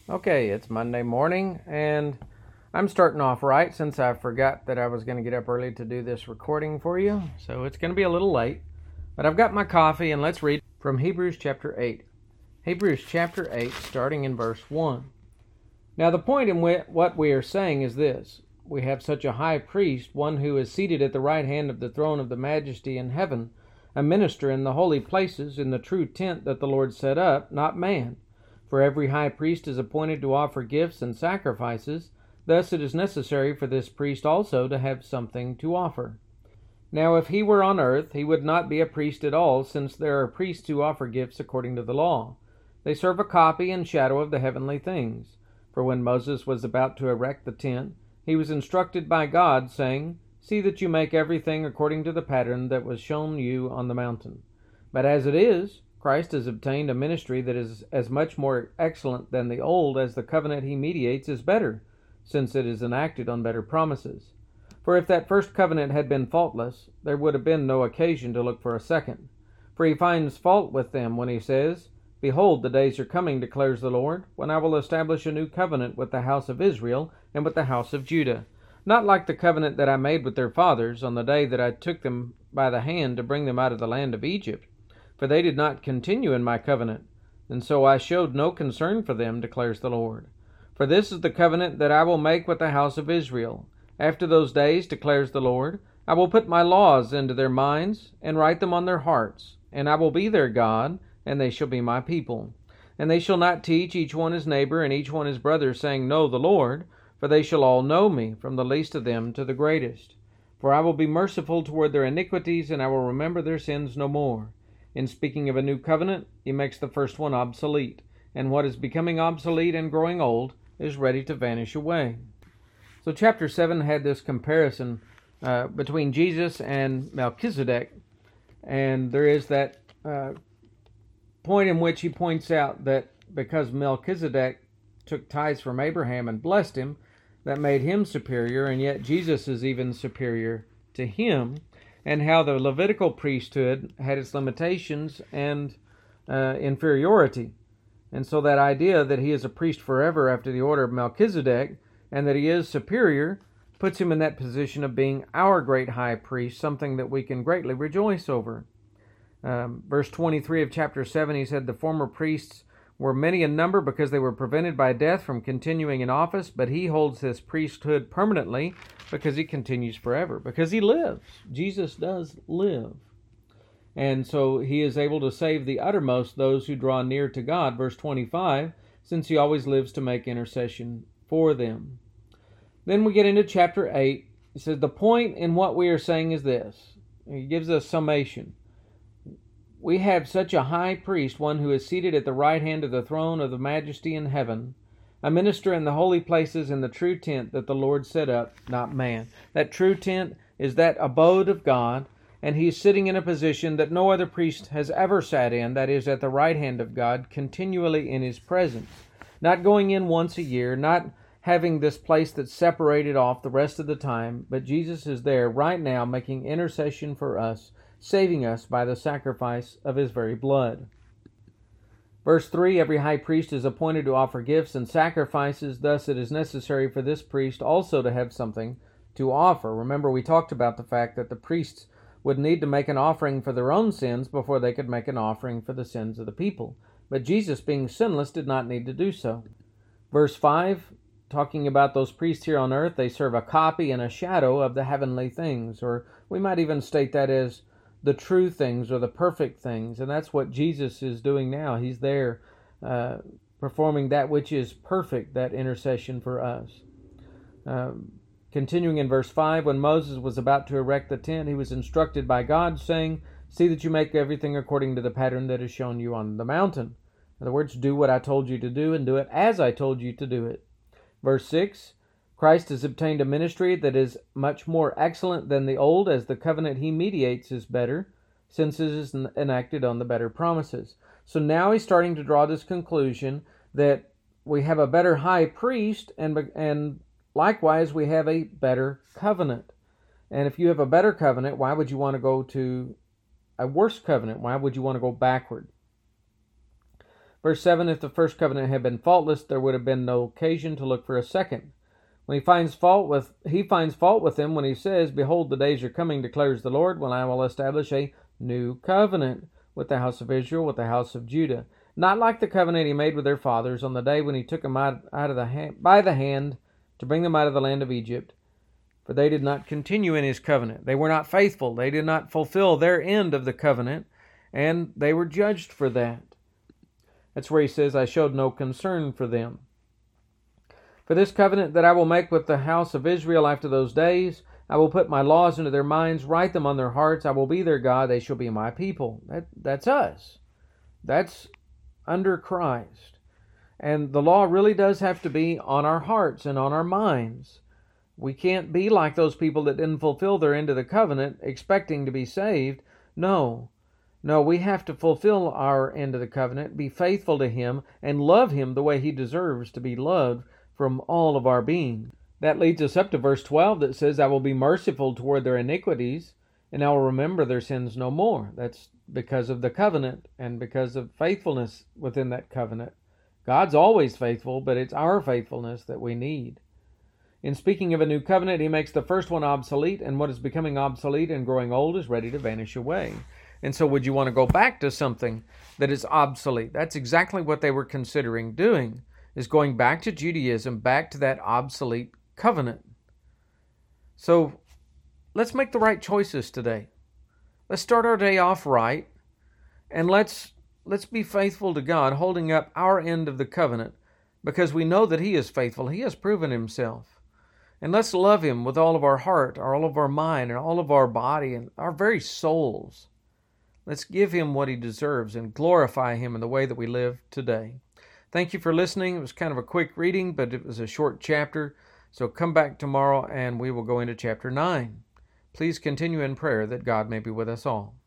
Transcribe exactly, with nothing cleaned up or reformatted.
Okay, it's Monday morning, and I'm starting off right since I forgot that I was going to get up early to do this recording for you. So it's going to be a little late, but I've got my coffee, and let's read from Hebrews chapter eight. Hebrews chapter eight, starting in verse one. Now, the point in what we are saying is this: we have such a high priest, one who is seated at the right hand of the throne of the majesty in heaven, a minister in the holy places, in the true tent that the Lord set up, not man. For every high priest is appointed to offer gifts and sacrifices. Thus it is necessary for this priest also to have something to offer. Now if he were on earth, he would not be a priest at all, since there are priests who offer gifts according to the law. They serve a copy and shadow of the heavenly things. For when Moses was about to erect the tent, he was instructed by God, saying, "See that you make everything according to the pattern that was shown you on the mountain." But as it is, Christ has obtained a ministry that is as much more excellent than the old as the covenant he mediates is better, since it is enacted on better promises. For if that first covenant had been faultless, there would have been no occasion to look for a second. For he finds fault with them when he says, "Behold, the days are coming, declares the Lord, when I will establish a new covenant with the house of Israel and with the house of Judah, not like the covenant that I made with their fathers on the day that I took them by the hand to bring them out of the land of Egypt. For they did not continue in my covenant, and so I showed no concern for them, declares the Lord. For this is the covenant that I will make with the house of Israel. After those days, declares the Lord, I will put my laws into their minds, and write them on their hearts, and I will be their God, and they shall be my people. And they shall not teach each one his neighbor and each one his brother, saying, Know the Lord, for they shall all know me, from the least of them to the greatest. For I will be merciful toward their iniquities, and I will remember their sins no more. In speaking of a new covenant, he makes the first one obsolete, and what is becoming obsolete and growing old is ready to vanish away. So chapter seven had this comparison uh, between Jesus and Melchizedek, and there is that uh, point in which he points out that because Melchizedek took tithes from Abraham and blessed him, that made him superior, and yet Jesus is even superior to him, and how the Levitical priesthood had its limitations and uh, inferiority. And so that idea that he is a priest forever after the order of Melchizedek, and that he is superior, puts him in that position of being our great high priest, something that we can greatly rejoice over. Um, verse twenty-three of chapter seven, he said, The former priests were many in number because they were prevented by death from continuing in office, but he holds this priesthood permanently because he continues forever, because he lives. Jesus does live. And so he is able to save the uttermost those who draw near to God, verse twenty-five, since he always lives to make intercession for them. Then we get into chapter eight. He says, the point in what we are saying is this. He gives us summation. We have such a high priest, one who is seated at the right hand of the throne of the majesty in heaven, a minister in the holy places in the true tent that the Lord set up, not man. That true tent is that abode of God, and he's sitting in a position that no other priest has ever sat in, that is, at the right hand of God, continually in his presence. Not going in once a year, not having this place that's separated off the rest of the time, but Jesus is there right now making intercession for us, saving us by the sacrifice of his very blood. Verse three, every high priest is appointed to offer gifts and sacrifices. Thus it is necessary for this priest also to have something to offer. Remember, we talked about the fact that the priests would need to make an offering for their own sins before they could make an offering for the sins of the people. But Jesus, being sinless, did not need to do so. Verse five, talking about those priests here on earth, they serve a copy and a shadow of the heavenly things, or we might even state that as the true things or the perfect things, and that's what Jesus is doing now. He's there uh, performing that which is perfect, that intercession for us. Um, continuing in verse five, when Moses was about to erect the tent, he was instructed by God, saying, See that you make everything according to the pattern that is shown you on the mountain. In other words, do what I told you to do, and do it as I told you to do it. Verse six, Christ has obtained a ministry that is much more excellent than the old, as the covenant he mediates is better, since it is enacted on the better promises. So now he's starting to draw this conclusion that we have a better high priest, and, and likewise we have a better covenant. And if you have a better covenant, why would you want to go to a worse covenant? Why would you want to go backward? Verse seven, if the first covenant had been faultless, there would have been no occasion to look for a second. When he finds fault with he finds fault with them when he says, behold, the days are coming, declares the Lord, when I will establish a new covenant with the house of Israel, with the house of Judah. Not like the covenant he made with their fathers on the day when he took them out, out of the hand, by the hand to bring them out of the land of Egypt. For they did not continue in his covenant. They were not faithful. They did not fulfill their end of the covenant, and they were judged for that. That's where he says, I showed no concern for them. For this covenant that I will make with the house of Israel after those days, I will put my laws into their minds, write them on their hearts. I will be their God. They shall be my people. That, that's us. That's under Christ. And the law really does have to be on our hearts and on our minds. We can't be like those people that didn't fulfill their end of the covenant, expecting to be saved. No. No, we have to fulfill our end of the covenant, be faithful to Him, and love Him the way He deserves to be loved from all of our being. That leads us up to verse twelve that says, I will be merciful toward their iniquities, and I will remember their sins no more. That's because of the covenant and because of faithfulness within that covenant. God's always faithful, but it's our faithfulness that we need. In speaking of a new covenant, He makes the first one obsolete, and what is becoming obsolete and growing old is ready to vanish away. And so would you want to go back to something that is obsolete? That's exactly what they were considering doing, is going back to Judaism, back to that obsolete covenant. So let's make the right choices today. Let's start our day off right, and let's let's be faithful to God, holding up our end of the covenant, because we know that He is faithful. He has proven Himself. And let's love Him with all of our heart, all of our mind, and all of our body, and our very souls. Let's give Him what He deserves and glorify Him in the way that we live today. Thank you for listening. It was kind of a quick reading, but it was a short chapter. So come back tomorrow and we will go into chapter nine. Please continue in prayer that God may be with us all.